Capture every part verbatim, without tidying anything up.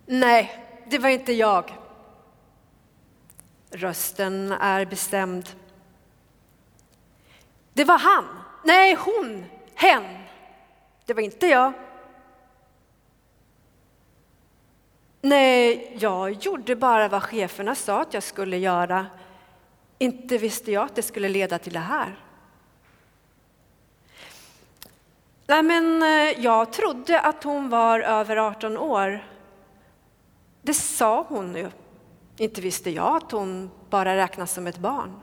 Nej, det var inte jag. Rösten är bestämd. Det var han. Nej, hon. Hen. Det var inte jag. Nej, jag gjorde bara vad cheferna sa att jag skulle göra. Inte visste jag att det skulle leda till det här. Nej, men jag trodde att hon var över arton år. Det sa hon ju. Inte visste jag att hon bara räknas som ett barn.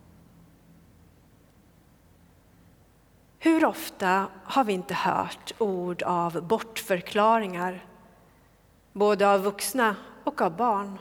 Hur ofta har vi inte hört ord av bortförklaringar, både av vuxna och av barn?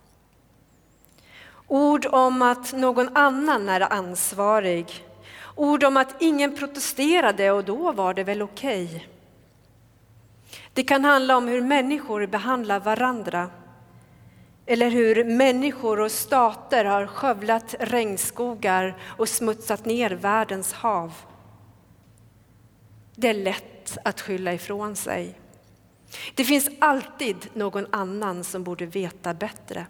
Ord om att någon annan är ansvarig. Ord om att ingen protesterade och då var det väl okej. Det kan handla om hur människor behandlar varandra. Eller hur människor och stater har skövlat regnskogar och smutsat ner världens hav. Det är lätt att skylla ifrån sig. Det finns alltid någon annan som borde veta bättre.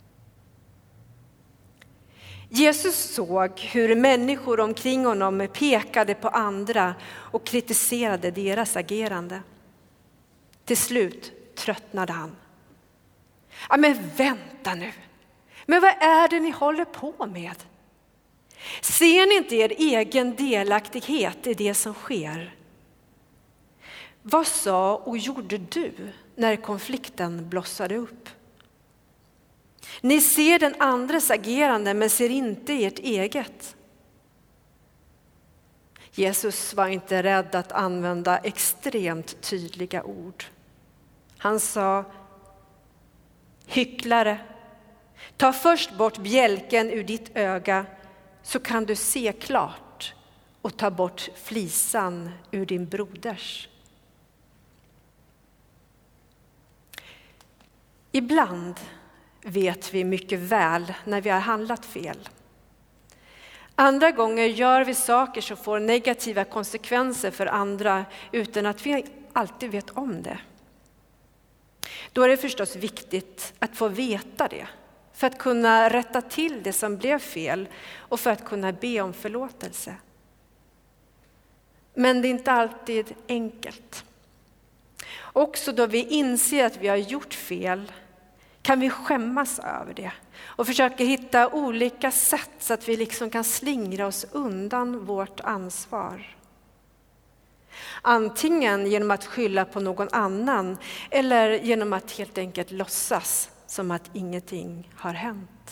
Jesus såg hur människor omkring honom pekade på andra och kritiserade deras agerande. Till slut tröttnade han. Ja, men vänta nu. Men vad är det ni håller på med? Ser ni inte er egen delaktighet i det som sker? Vad sa och gjorde du när konflikten blossade upp? Ni ser den andres agerande men ser inte ert eget. Jesus var inte rädd att använda extremt tydliga ord. Han sa: hycklare, ta först bort bjälken ur ditt öga så kan du se klart och ta bort flisan ur din broders. Ibland vet vi mycket väl när vi har handlat fel. Andra gånger gör vi saker som får negativa konsekvenser för andra utan att vi alltid vet om det. Då är det förstås viktigt att få veta det för att kunna rätta till det som blev fel och för att kunna be om förlåtelse. Men det är inte alltid enkelt. Också då vi inser att vi har gjort fel kan vi skämmas över det och försöka hitta olika sätt så att vi liksom kan slingra oss undan vårt ansvar. Antingen genom att skylla på någon annan eller genom att helt enkelt låtsas som att ingenting har hänt.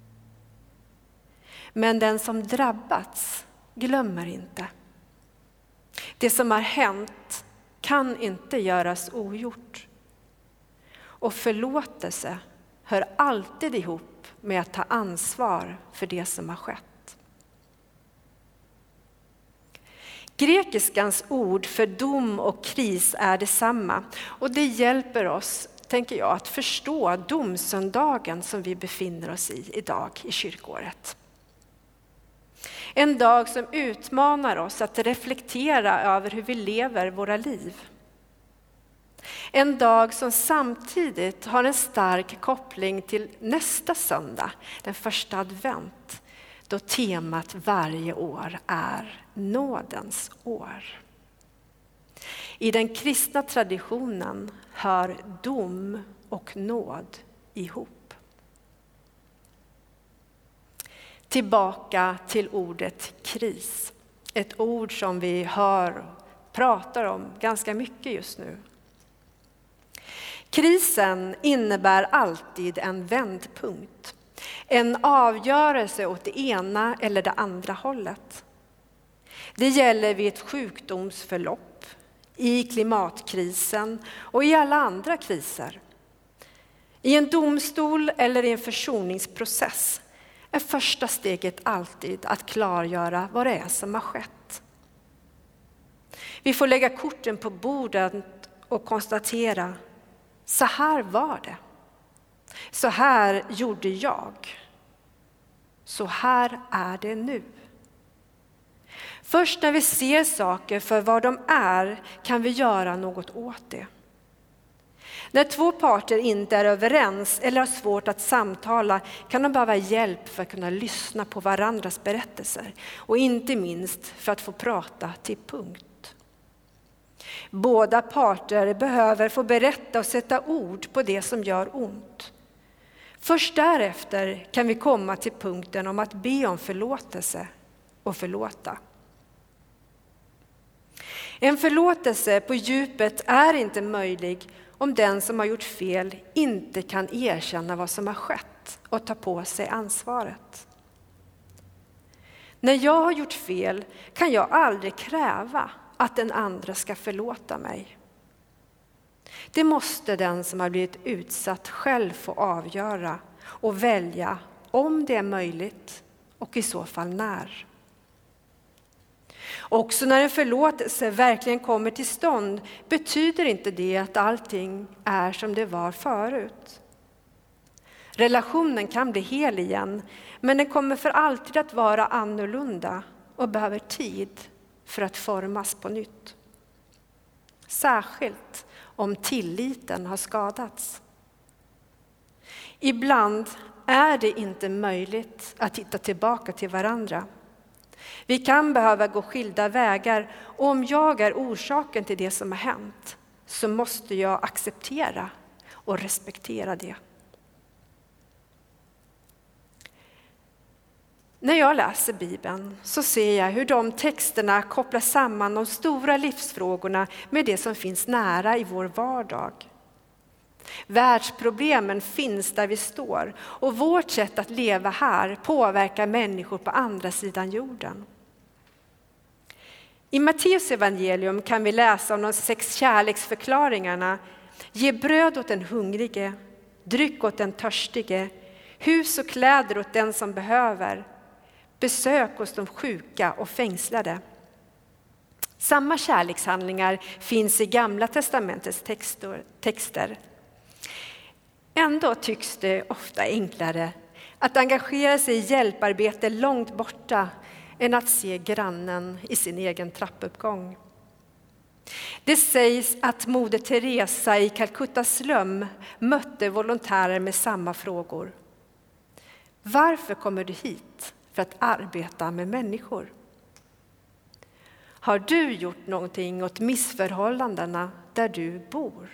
Men den som drabbats glömmer inte. Det som har hänt kan inte göras ogjort. Och förlåtelse hör alltid ihop med att ta ansvar för det som har skett. Grekiskans ord för dom och kris är detsamma och det hjälper oss, tänker jag, att förstå domsöndagen som vi befinner oss i idag i kyrkåret. En dag som utmanar oss att reflektera över hur vi lever våra liv. En dag som samtidigt har en stark koppling till nästa söndag, den första advent, då temat varje år är nådens år. I den kristna traditionen hör dom och nåd ihop. Tillbaka till ordet kris. Ett ord som vi hör och pratar om ganska mycket just nu. Krisen innebär alltid en vändpunkt. En avgörelse åt det ena eller det andra hållet. Det gäller vid ett sjukdomsförlopp, i klimatkrisen och i alla andra kriser. I en domstol eller i en försoningsprocess är första steget alltid att klargöra vad det är som har skett. Vi får lägga korten på bordet och konstatera: så här var det. Så här gjorde jag. Så här är det nu. Först när vi ser saker för vad de är kan vi göra något åt det. När två parter inte är överens eller har svårt att samtala kan de behöva hjälp för att kunna lyssna på varandras berättelser och inte minst för att få prata till punkt. Båda parter behöver få berätta och sätta ord på det som gör ont. Först därefter kan vi komma till punkten om att be om förlåtelse och förlåta. En förlåtelse på djupet är inte möjlig om den som har gjort fel inte kan erkänna vad som har skett och ta på sig ansvaret. När jag har gjort fel kan jag aldrig kräva att den andra ska förlåta mig. Det måste den som har blivit utsatt själv få avgöra och välja om det är möjligt och i så fall när. Också när en förlåtelse verkligen kommer till stånd betyder inte det att allting är som det var förut. Relationen kan bli hel igen, men den kommer för alltid att vara annorlunda och behöver tid för att formas på nytt. Särskilt om tilliten har skadats. Ibland är det inte möjligt att hitta tillbaka till varandra. Vi kan behöva gå skilda vägar, och om jag är orsaken till det som har hänt så måste jag acceptera och respektera det. När jag läser Bibeln så ser jag hur de texterna kopplar samman de stora livsfrågorna med det som finns nära i vår vardag. Världsproblemen finns där vi står, och vårt sätt att leva här påverkar människor på andra sidan jorden. I Matteus evangelium kan vi läsa om de sex kärleksförklaringarna: ge bröd åt den hungrige, dryck åt den törstige, hus och kläder åt den som behöver, besök hos de sjuka och fängslade. Samma kärlekshandlingar finns i Gamla testamentets texter. Ändå tycks det ofta enklare att engagera sig i hjälparbete långt borta än att se grannen i sin egen trappuppgång. Det sägs att moder Teresa i Calcuttas slum mötte volontärer med samma frågor. Varför kommer du hit för att arbeta med människor? Har du gjort någonting åt missförhållandena där du bor?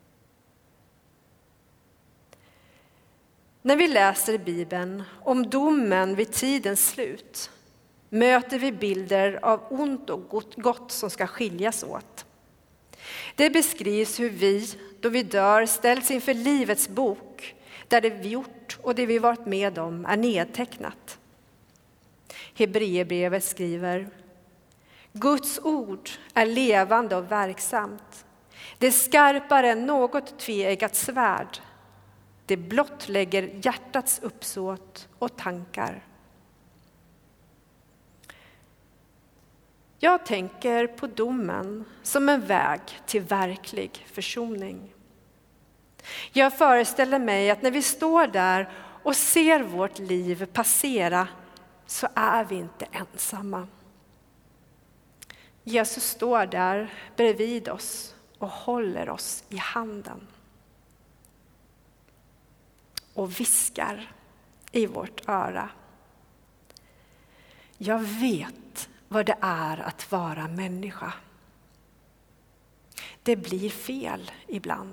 När vi läser Bibeln om domen vid tidens slut möter vi bilder av ont och gott som ska skiljas åt. Det beskrivs hur vi, då vi dör, ställs inför livets bok där det vi gjort och det vi varit med om är nedtecknat. Hebreerbrevet skriver: Guds ord är levande och verksamt. Det är skarpare än något tveeggat svärd. Det blottlägger hjärtats uppsåt och tankar. Jag tänker på domen som en väg till verklig försoning. Jag föreställer mig att när vi står där och ser vårt liv passera så är vi inte ensamma. Jesus står där bredvid oss och håller oss i handen. Och viskar i vårt öra: jag vet vad det är att vara människa. Det blir fel ibland.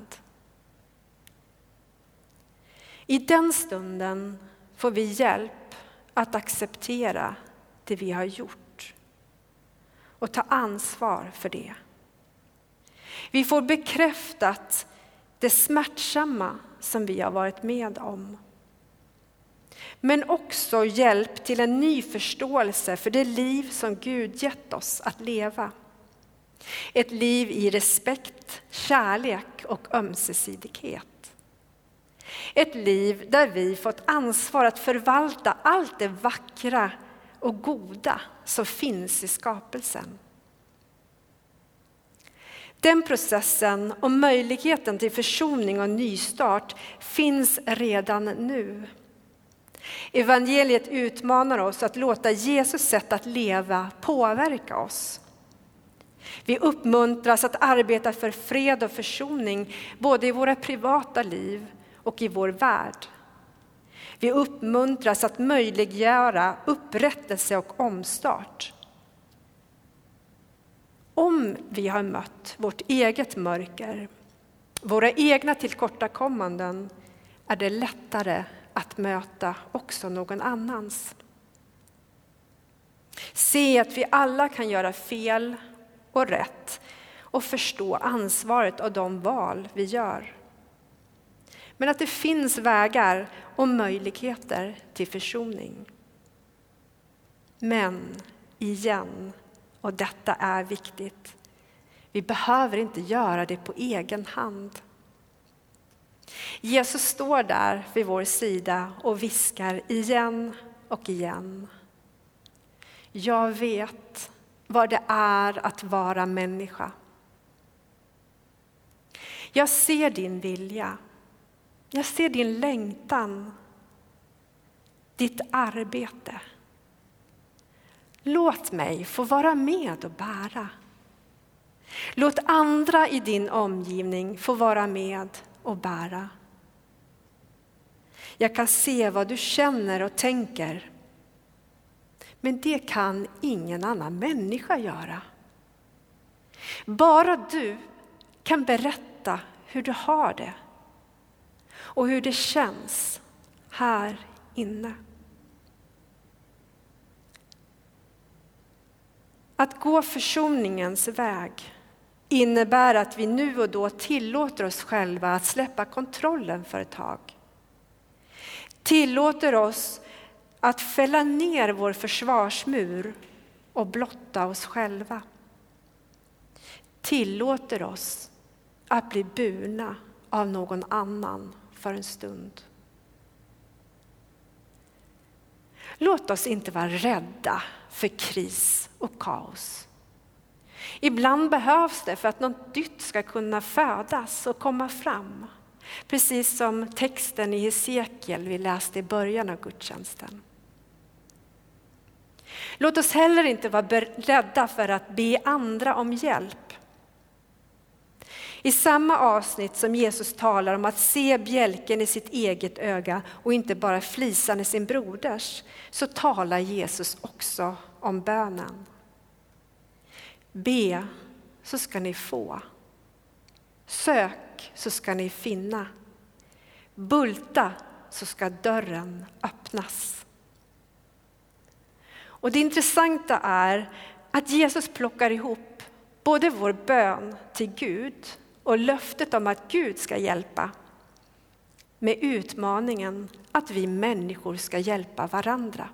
I den stunden får vi hjälp att acceptera det vi har gjort och ta ansvar för det. Vi får bekräftat det smärtsamma som vi har varit med om. Men också hjälp till en ny förståelse för det liv som Gud gett oss att leva. Ett liv i respekt, kärlek och ömsesidighet. Ett liv där vi fått ansvar att förvalta allt det vackra och goda som finns i skapelsen. Den processen och möjligheten till försoning och nystart finns redan nu. Evangeliet utmanar oss att låta Jesus sätt att leva påverka oss. Vi uppmuntras att arbeta för fred och försoning både i våra privata liv och i vår värld. Vi uppmuntras att möjliggöra upprättelse och omstart. Om vi har mött vårt eget mörker, våra egna tillkortakommanden, är det lättare att möta också någon annans. Se att vi alla kan göra fel och rätt och förstå ansvaret av de val vi gör. Men att det finns vägar och möjligheter till försoning. Men igen, och detta är viktigt, vi behöver inte göra det på egen hand. Jesus står där vid vår sida och viskar igen och igen. Jag vet vad det är att vara människa. Jag ser din vilja. Jag ser din längtan. Ditt arbete. Låt mig få vara med och bära. Låt andra i din omgivning få vara med och bära. Jag kan se vad du känner och tänker. Men det kan ingen annan människa göra. Bara du kan berätta hur du har det. Och hur det känns här inne. Att gå försoningens väg innebär att vi nu och då tillåter oss själva att släppa kontrollen för ett tag. Tillåter oss att fälla ner vår försvarsmur och blotta oss själva. Tillåter oss att bli burna av någon annan för en stund. Låt oss inte vara rädda för kris och kaos. Ibland behövs det för att något nytt ska kunna födas och komma fram. Precis som texten i Hesekiel vi läste i början av gudstjänsten. Låt oss heller inte vara rädda för att be andra om hjälp. I samma avsnitt som Jesus talar om att se bjälken i sitt eget öga och inte bara flisan i sin broders, så talar Jesus också om bönen. Be så ska ni få. Sök så ska ni finna. Bulta så ska dörren öppnas. Och det intressanta är att Jesus plockar ihop både vår bön till Gud och löftet om att Gud ska hjälpa med utmaningen att vi människor ska hjälpa varandra.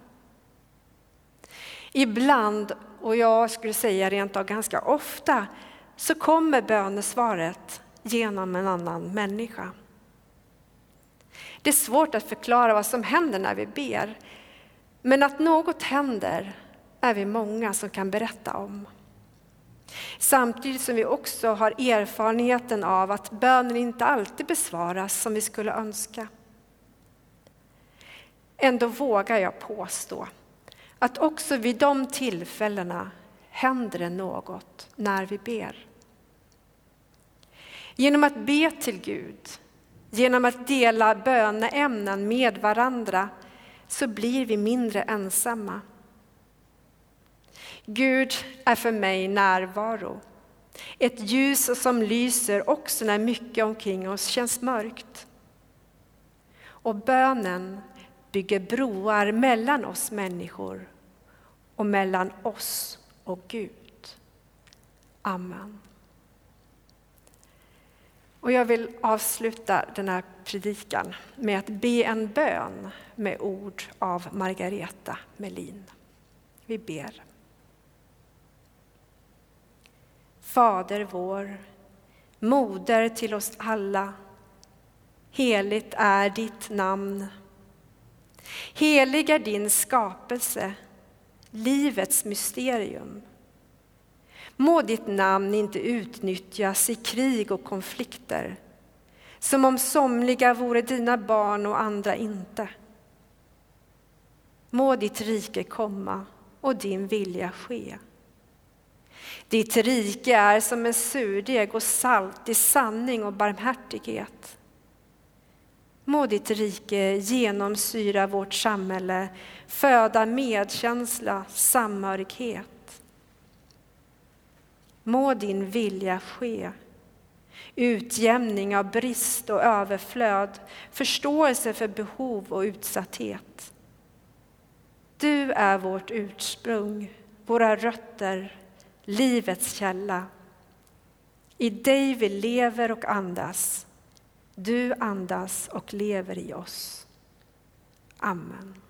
Ibland, och jag skulle säga rent av ganska ofta, så kommer bönesvaret genom en annan människa. Det är svårt att förklara vad som händer när vi ber, men att något händer är vi många som kan berätta om. Samtidigt som vi också har erfarenheten av att bönen inte alltid besvaras som vi skulle önska. Ändå vågar jag påstå att också vid de tillfällena händer det något när vi ber. Genom att be till Gud, genom att dela böneämnen med varandra, så blir vi mindre ensamma. Gud är för mig närvaro. Ett ljus som lyser också när mycket omkring oss känns mörkt. Och bönen bygger broar mellan oss människor och mellan oss och Gud. Amen. Och jag vill avsluta den här predikan med att be en bön med ord av Margareta Melin. Vi ber. Fader vår, moder till oss alla, heligt är ditt namn. Helig är din skapelse, livets mysterium. Må ditt namn inte utnyttjas i krig och konflikter, som om somliga vore dina barn och andra inte. Må ditt rike komma och din vilja ske. Ditt rike är som en surdeg och salt i sanning och barmhärtighet. Må ditt rike genomsyra vårt samhälle, föda medkänsla, samhörighet. Må din vilja ske, utjämning av brist och överflöd, förståelse för behov och utsatthet. Du är vårt ursprung, våra rötter, livets källa. I dig vi lever och andas. Du andas och lever i oss. Amen.